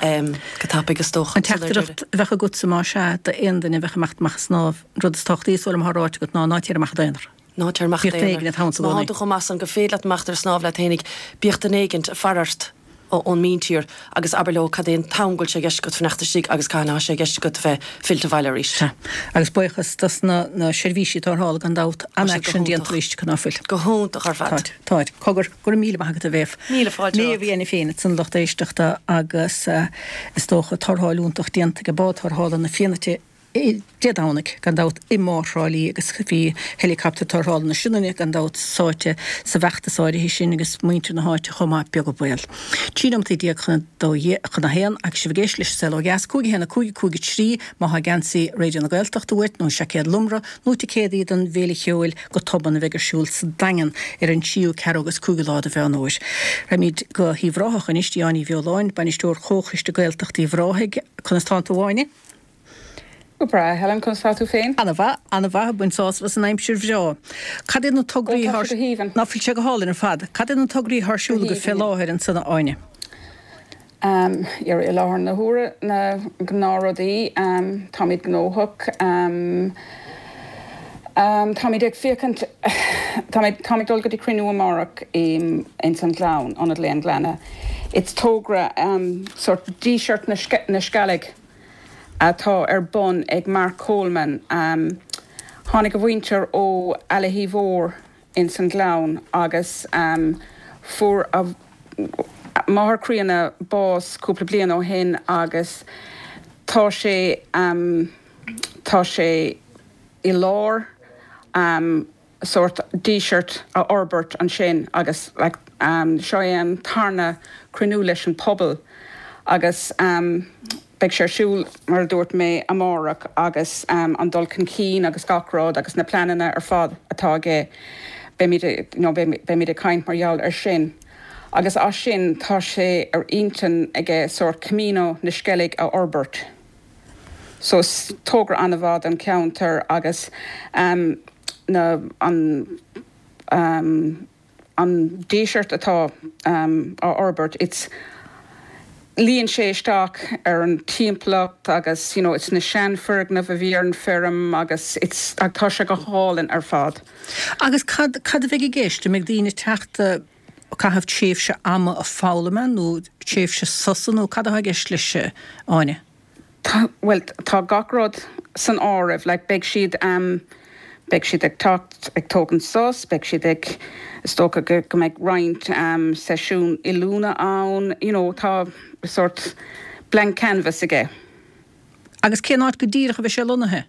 go tappa agus tócha. An teachtacht bhecha gut sa má se de aon den bhecha mecht machchas ná rud is tochtaí sóla marráte go ná nátíar amach déanaar. ná tearach go mas an go féad le machtar snáb le hénig bíocht an éigent farart ón mítír agus aberló cadéon tangail sé gceist go fnachtasí agus cána sé gceist go bheith filta bhile ríis. Agus buchas tas na seirbhísí tarthla an dát an action díantaríist canafil. Go húnta ar fad. Táid, cogur gur míle bag a bhéh. Míle fáil. Ní bhíana féine san locht éisteachta agus is tócha tarthálúntaach díanta go bád tarthla na féanate dédánig gan dát imárálí agus bhí helicopter tarthla na sinnaine gan dát sáte sa bheachtasáide hí sin agus muinte na háite chomá beag go buil. Tínam tí díag chuna héan agus si bhgéis leis sell gas cúgi héna cúgi cúgi trí má ha gansaí réidir na gailteachta bhuiit nó se céad lumra nó tí céad an bhéla cheúil go toban na bheigursúil sa dagan ar an tíú cear agus cúgi lád a bheith nóis. Raimid go hí bhráthach an isteáí bheoláin banisteúr chóchiste gailteachtaí bhráthig chuna stáanta bháine. Bra Helen kon sa tú féin? Anna bha anna bha buin sás was an aimimsir bheo. Cad é na tugraí ná fil se go hálinn ar fad. Cad é na tugraí thsúla go fé láthir an sanna áine? Um, ar i láthir na húra na gnárodí um, táid gnóthach um, um, táid ag fiacant táid dul go dtí crinú amárach in san glán an ad léon glanna. It's tógra um, sort d-shirt na, na scalig atá ar bun ag Mark Coleman um, tháinig go bhaintear ó Alahí Mhór in san glán agus um, fuair a máthar críanna bás cúpla bliain ó hin agus tá sé um, tá sé i lár um, sort d-shirt a orbert an sin agus like, um, seo é an tarna crinú leis an pobl agus um, Beg sé siúil mar dúirt mé amárach agus um, an dulcan cín agus gachrád agus na planana ar fad atá gé be míad a caint margheall ar sin. Agus á sin tá sé ar intan ige sort camino na skellig a orbert. So tógra anna bhád an counter agus um, na an um, an d-shirt atá um, a orbert, it's líon sé isteach ar an timplacht agus, you know, it's na seanferg na bhí an ferm agus it's agtá se go hálinn ar fad. Agus cad cad a bheith géiste meag dtíine teachta caithh séf se ama a fálaman nó séf se susan nó cad a géist lei se áine? Well, tá gachrád san áibh, le beag siad um, beag siad ag tacht ag tógan sos, beag siad ag stocha go go meid roint um, sesiún i lúna ann, you know, tá sort blank canvas aige. Agus cé náid go díirech a bheith sé lonathe?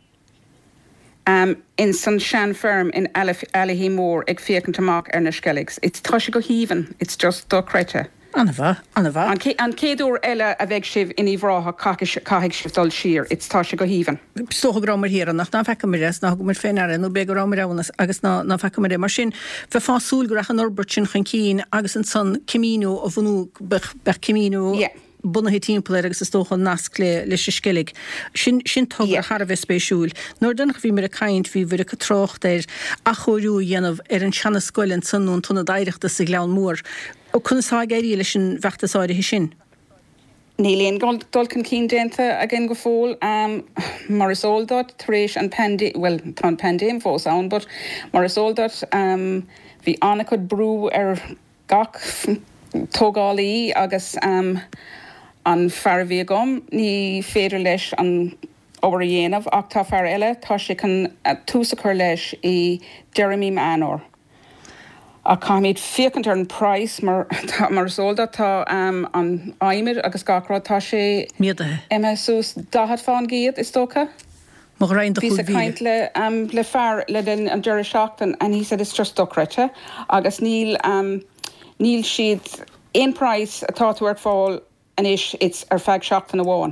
Um, in san sean firm in Alahí Mhór ag fiacant amach ar na skelligs. It's tá sé go hívan, it's just do creite. Anna bha, anna bha. An céadúr eile a bheith sibh in íhráth caiigh sibh dul siar, it's tá sé go hívan. Stocha grámar hir nach ná fecha mar res, ná go mar féinare, nó be go rámar ánas agus ná fecha mar mar sin, fe fá súl go racha Norbert sin chan cín agus an san cimínú a bhunú bech cimínú. Yeah. Bunahí timppla agus is tócha nasclé leis se skellig. Sin sin tugra Harbheith spéisiúil. Nóir dannach bhí mar a caint bhí bhir a trocht ir a choirú dhéanamh ar an seanna scoilinn sanún tunna daireachta sa gleann mór. ó chunasá géirí leis an bheachtasáide hí sin. Nílíon dulcan cín déanta a gin go fóil um, mar is óldát taréis an pandé, well, tá an pandéim fós ann, but mar is óldát um, bhí annachad brú ar gach tógálaí agus um, an fearbhí gom, ní féidir leis an óir a dhéanamh ach tá fear eile, tá sé can uh, túsa chur leis i Jeremy Manor. A cáimid fiacant ar an price mar, mar solda tá um, an aimir agus gacrá tá sé Emma sús dahad fáin giad is tócha. Mar rein de Bhí a caint le, um, le fear le den an Jerry Shaachtan and he said it's just docrete agus níl um, níl siad ein price atá tú ar fáil an is it's ar feag Shaachtan a bháin.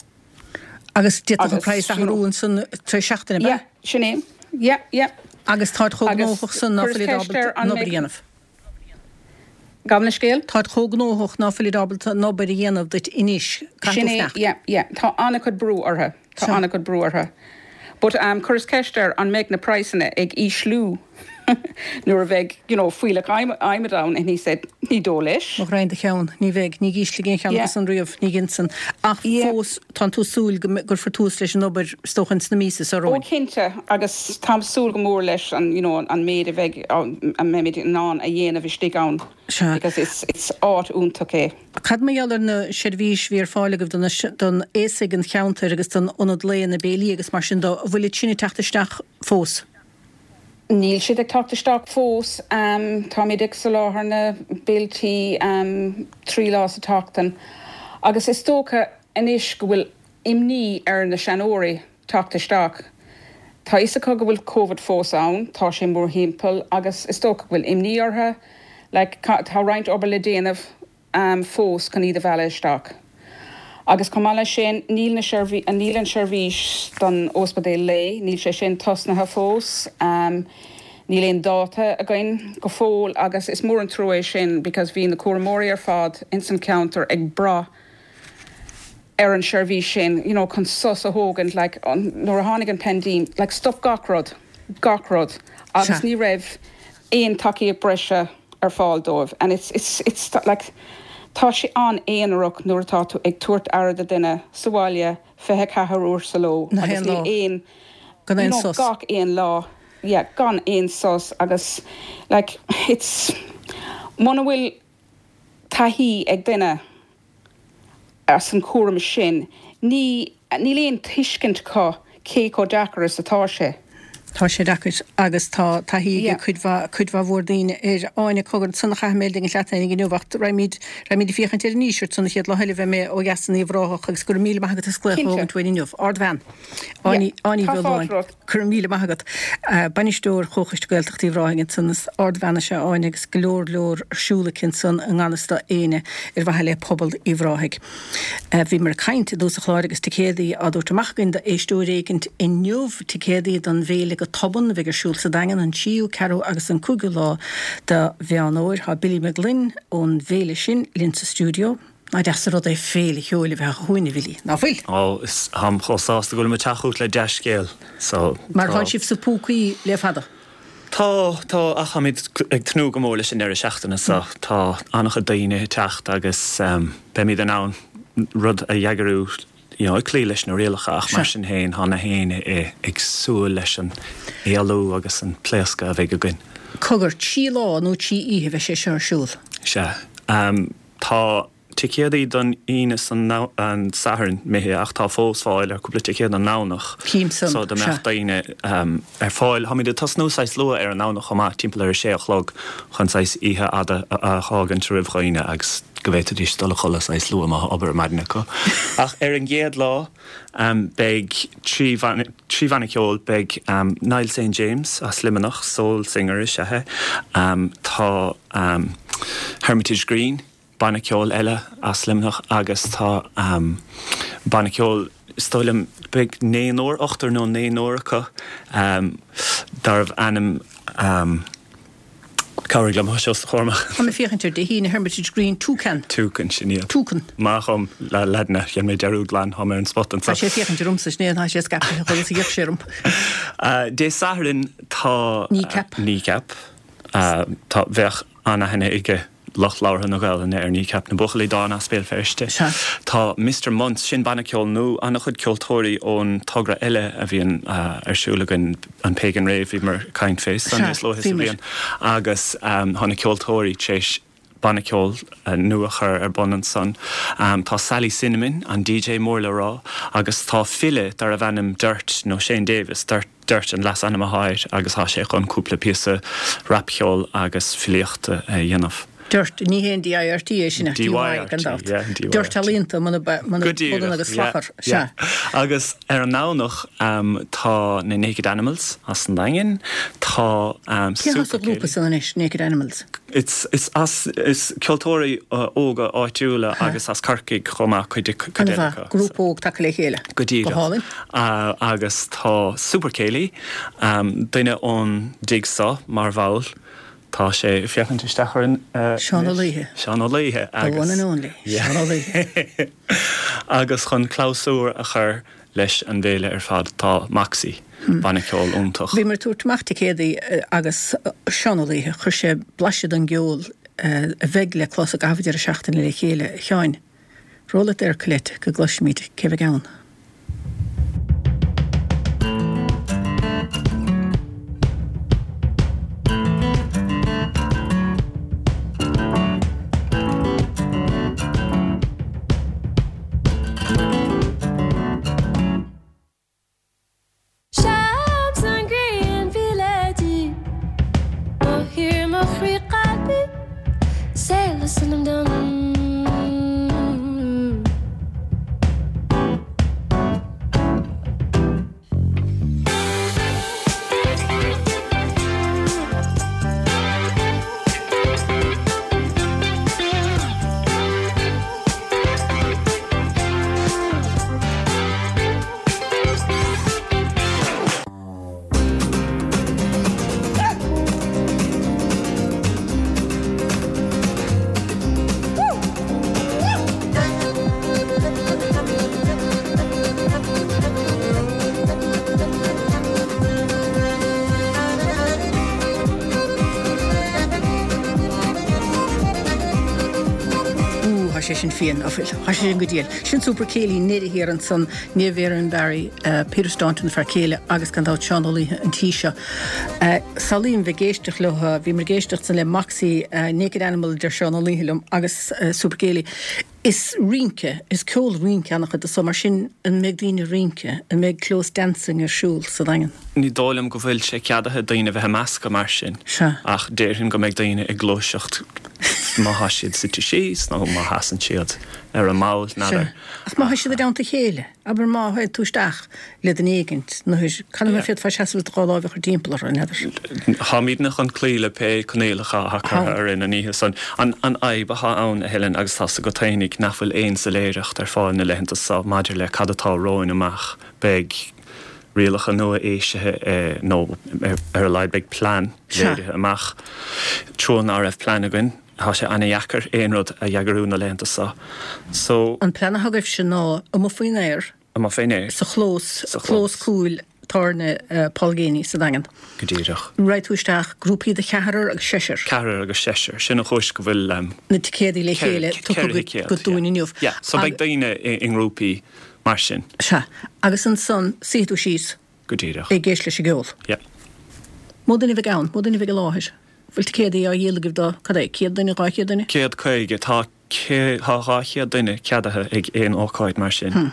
Agus dit a price ach an rúin san tre Shaachtan ba? Yeah, sinné. Yeah, yeah. Agus táid chógnóch san náfilidabalt nóbar dhéanamh. Gabna scéal? Táid chógnóch náfilidabalt nóbar dhéanamh dit inis. Sinné, yeah, yeah. Tá annachad brú ortha. Tá annachad brú ortha. But um, churis ceistear an méid na priceanna ag í slú nuair a bheith, you know, fuileach aimime down, and he said, ní dó leis. Mo rein de cheann, ní bheith, ní gísli gin cheann Yeah. an riamh, ní ginsan. Ach Yeah. fós tan tú súl gur for tús leis an obair stochans na mísa sa Ó roin. cinnte agus tám súl go mór leis an, you know, an méid a bheith an méid an an a dhéanamh is stig an. Sure. Because it's, it's áit úntaché. Cad mé allar na sérvís vír fáilegh don éig an cheantar agus don onad léan na bélí agus mar sin do bhfuil sinna teachtasteach fós. Níl siad ag tachtasteach fós, um, tá mé ag sa láthair na béiltí um, trí lá a tachtan. Agus is tócha inis go bhfuil imní ar na seanóirí tachtasteach. Tá is go bhfuil COVID fós ann, tá sé mór himple, agus is tócha bhfuil imní ortha, like, tá roint obair le déanamh um, fós can iad a bheile isteach. Agus com eile sin níl na seirbhí a níl an seirbhís don ospedéil lé, níl sé sin tosnathe fós, um, níl éon dáta a gin go fóil agus is mór an troéis sin because bhí na cuaramóí ar fad instant counter ag bra ar an seirbhís sin, you know, chun sus a hógan, like, nuair a tháinig an pendím, like, stop gachrod, gachrod, agus ní raibh éon tací ag breise ar fáil dóibh, and it's, it's, it's like, tá sé an éanaach nuair atá tú ag tuairt aird a duine sáile fethe cethar úr sa ló. Na agus héan níl lá. éon, Gan you éon know, sos. gach éon lá. Yeah, gan éon sos agus, like, it's, muna bhfuil taithí ag duine as an cuaram sin, ní, ní léon tuiscint có cé có deacar is atá sé. Tá sé dachas agus tá taíige Yeah. chudhá chudhá bhórdaine ar áine cogan sanna chaméilding an leatainnig nuhacht raimid raimid fiochan ar níisiir sanna chiad le heile bheith mé ó gasan í bhráach agus gur míle maigad a scléch Cinnte. ógan tuainniuh ard bhean. Áí áí Tá bhilháin fádracht. chur míle maigad banistúir chochaist goilteachtaí bhráingin san ard bhena se áine agus glór leor siúlacin san an ganasta éine ar bheit le pobl í bhráig. Bhí mar caiint dús a chláir agus ticédaí a dúirt amachcinn de éistúréigint in neomh ticédaí don bhéle go toban bheith siúil sa dagan an tíú ceú agus an cúgu lá de bheanóir ha Billy McGlynn ón bhéle sin linn sa stúdio. Na de rud é féle heola bheith chuoine bhí. Ná bhfuil. Ó is ham chosáasta goil me teachút le deis scéal. So Mar tá- chuin sibh sa púcaí le fada. Tá tá a chamid ag tnú go mór leis sin ar a seachtainna sa tá annach a daine techt agus um, be míad an ná rud a dheagarú you know, clí leis na réalacha ach mar sin héin hána héine é ag súil leis an éalú agus an pléasca a bheith go gin. Cogur tí lá nó tí ihe bheith sé seir siúil. Se. Um, tá ticéadaí don ine san ná- an saharn méhé ach tá fós fáil ar cúpla ticéad an nánach. Címsan, So de se. mecht daine um, ar fáil, ha mi de tas nóáis lua ar an nánach chumá timppla ar séachlog chun sáis ihe ada a chágan tre ribhchaine agus go bhéit dí stola cholas éis lua má obair marna go. Ach ar an géad lá um, beg trí vaniciol beg um, Niall Saint James a slimanach soul singer is sethe um, tá um, Hermitage Green baniciol eile a slimnach agus tá um, baniciol stoilm big néór ochtar nó néóracha um, darb anam um, Cáirglam ho seos chormach. Tá mé fiochantir de hína Hermitage Green túcan. Túcan sinníal. Túcan. Má chum le ledna gan mé dearúd lein ha mar an spot an Tá sé fiochantir rumsa snéad tá sé scape chuil sa gheith sérum. Dé saharinn tá Kneecap. Kneecap. Uh, Tá bheith anna henne ige loch láhan nó gail ar kneecap na buchalí dána spéil ferste. Se. Tá Mister Muntz sin banna ceol nó anna chud ceoltóirí ón tugra eile a bhíon uh, arsúlagan an pagan rave hí mar kind face an is lochas a bhí mar. bhíon agus um, tháina ceoltóirí tééis banna ceol uh, nuachar ar bon an son. Um, tá Sally Cinnamon an D J Morla rá agus tá fille dar a bhenim Dirt nó Shane Davis Dirt Dirt an las anam a háir agus há sé chun cúpla písa rapceol agus filiochta uh, dhéanamh. Dúirt ní hén D I R T é sinna D Y R T, yeah, D Y R T. Dúirt talínta man Goodíire, agus yeah, slachar yeah. se. Agus ar an nánach um, tá na Naked Animals as an dain tá um, Cé has Super lúpa san is Naked Animals. It's it's as is ceoltóirí uh, óga áitiúla agus as carcaig chomá chuide Canna bheith grúpóg take le chéile. Godíire. Go hálinn. Uh, agus tá Super Céilí um, duine ón Jigsaw mar bhail tá sé fiochantisteachar uh, Seán O'Leahy. Seán O'Leahy The one and only. Yeah. Seán O'Leahy. agus chun chlásúr a chur leis an bhéile ar fad tá Maxi. banna ceol úntaach. Bhí mar túirtachta céadaí agus seanalaíthe chur sé blaisiad an geol a bheith le chlós a gafaidir a seachtain le chéile cheáin. Róla ar cléit go gluismíid ceh gaan. sé sin féin a fuil. Tá sé sin go díal. Sin súper céalaí néidir hir an san níomhhéar an Barry Peter Staunton far céile agus gan dá seanolaí an tíise. Salíon bheith géisteach le bhí mar géisteach san le Maxi Naked Animal de seanolaílumm agus súper céalaí. Is rínke, is cóil rínke annach de mar sin an méid díine rínke, an méid close dancing ar siúl sa dagan. Ní dálam go bhfuil sé ceadathe daine bheith measca mar sin. Ach déirhinn go méid daine ag glóiseacht má hasisiad si tú síos nó má hasan siad ar an máil nadidir. Ach má hasisiad a dáanta chéile, aber má haid túisteach le den éigent, nó can mar fiad fa seasamh gálábh chu timpplair an nadidir. Chámídnach an clíle pe conéalacha hacha ar in a níhe san. An aibatha ann a heilin agus tá go tainig nafuil éon sa léireacht ar fáin na lehananta sa maidir le cadatá róin amach beg rialacha nua éisithe nó ar a leid beg plán léirithe amach trón á raibh plán againn há sé anna dhheacar éon rud a dheagarú na lehananta sa. So an plán a thugah sin ná a mo faoin éir a mo faoin éir sa chlós chlós cúil tarna Paulgéní sa dagan. Godíireach. Reithúisteach grúpaí de chearar agus seisir. Cearar agus seisir. Sin a chuis go bhfuil na ticéadaí le chéile go dúine niuh. So beag daine in grúpaí mar sin. Se. Agus an son síú síos. Godíireach. É géis leis a gceol. Ja. Módaine bheith gán, módaine bheith láthir. Bhfuil céadaí á dhéalagah dá cadé céad daine ráiche daine? Céad chuige tá ráiche daine ceadathe ag éon ócáid mar sin.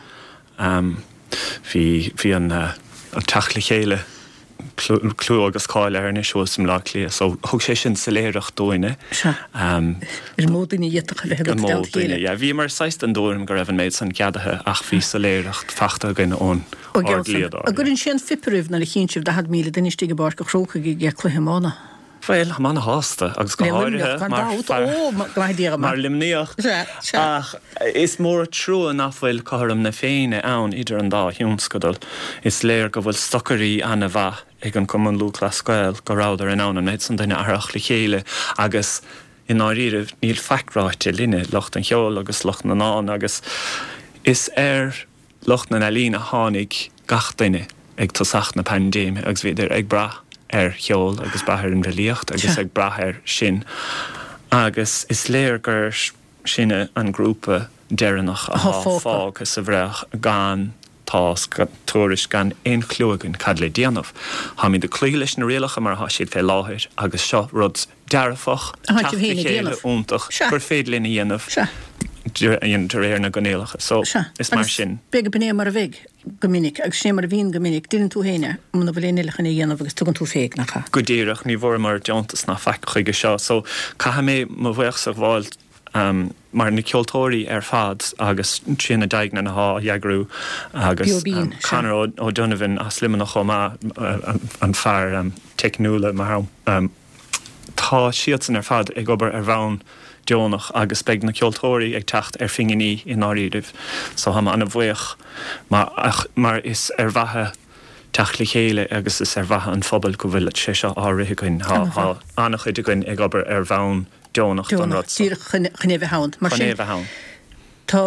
Bhí an tachla chéile clú agus cáil ar na seo sem lá lí, so thug sé sin sa léireach dóine. Ir módaine dhéach le módaine. Bhí mar seist an dóm go raibh an méid san ceadathe ach bhí sa léireacht fachta gine ón ardliad. A gurinn sin fiparibh na le chéintsibh de had míle daine stíige bar go chrócha go ge chluimeána. Well, man hásta agus go háirithe mar limníocht. Ach, is mór trú an nachfuil chom na féine ann idir an dá hiúnscadal. Is léir go bhfuil stocarí anna bheith ag an cuman lúcla scoil go ráidir an ann an méid san duine arach le chéile agus in áíirih níl feicráite linne locht an cheol agus locht na ná agus is ar locht na lína hánig gach duine ag tosach na pandéime agus bhíidir ag brath ar cheol agus bathir an bhelíocht agus ag brathir sin. Agus is léir gur sinne an grúpa deannach a fágus sa bhreach gan tás túris gan éon chluúgan cad le déanamh. Tá mí de clí leis na réalacha mar há siad fé láthir agus seo rud dearafach chéile úntaach gur féad lena dhéanamh dhéon réir na gonéalacha. So is mar sin. Bega bené mar a bheith gomininic agus sé mar a bhíon gomininic dinn tú héine mna bhfuil éilechan dhéanamh agus tugann tú féic nach cha. Go ddíireach ní bhór mar deontas na feic chuige seo, so caitha mé mo bhhéach sa bháil Um, mar na ceoltóirí ar fad agus trína daigna na há dheagrú agus Conor ó Donovan a sliman nach chomá an fear technúla mar tá siad san ar fad ag obair ar bhain deonach agus beag na ceoltóirí ag techt ar finganí in áíirih, so ha anna bhuaich mar is ar bhathe teachla chéile agus is ar bhathe an phobal go bhfuil sé seo áirithe goin annach chuide goin ag obair ar bhain Dónach an rot. Tír chnéomh haint. Chnéomh haint. Tá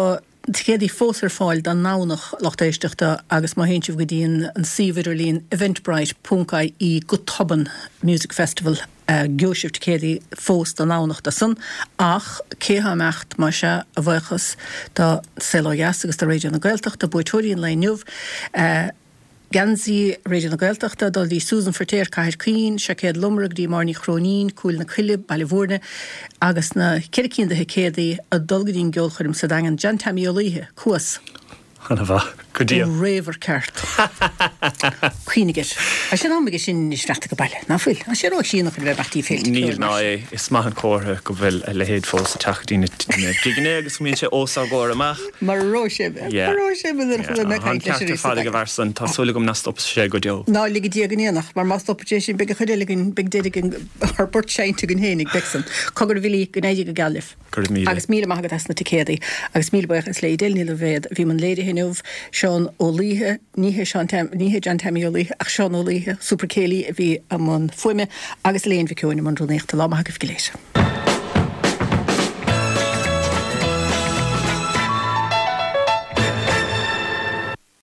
chéadí fósar fáil don nánach lochtéisteachta agus má héinteh go dtíon an sividirlín Eventbrite Punca í go Toban Music Festival Gúisift céadí fós don nánachta san ach céhamecht mar se a bhchas tá Selóheas agus tá réidir na Gaeltachta buitóiríon le nuh Gansaí réidir na Gaeltachta dul dí Susan Fertéir Caiir Queen, se céad lumrag dí Marní Chrónín, Cúil na Cuilib, Ballivúrne, agus na Circín de Céadaí a dulgadín geolchuirm sa dagan Jan Tamíolíthe, cuas. Hanna bha, go dtí. Réver ceart. Cuoinigir. A sé námige sin is reachta go baile. Na fuil, a sé ró síach an bheití féil. Níl ná é is maithan cótha go bhfuil a lehéad fós a teachtaína dígné agus mín sé ósá góir amach. Mar ró sibh. Mar ró sibh ar chuil me An ceartta fála go bharsan, tá súla gom na stop sé go deo. Ná ligad díaganíanach, mar má stoppé sin big a chuiligin big déidigin arbort seinte gon hénig Bexan. Cogur bhí go néidir go galibh. Agus míle maigad as na ticédaí, agus míle buchas le déilníle bhéad, bhí man léide hinúh Seán Ólíthe, níthe Jan Tamíolíthe ach Seán Ólíthe, supercéalaí a bhí am an fuime agus léon bhí ceoine man rúnéachta lá maithagah go léise.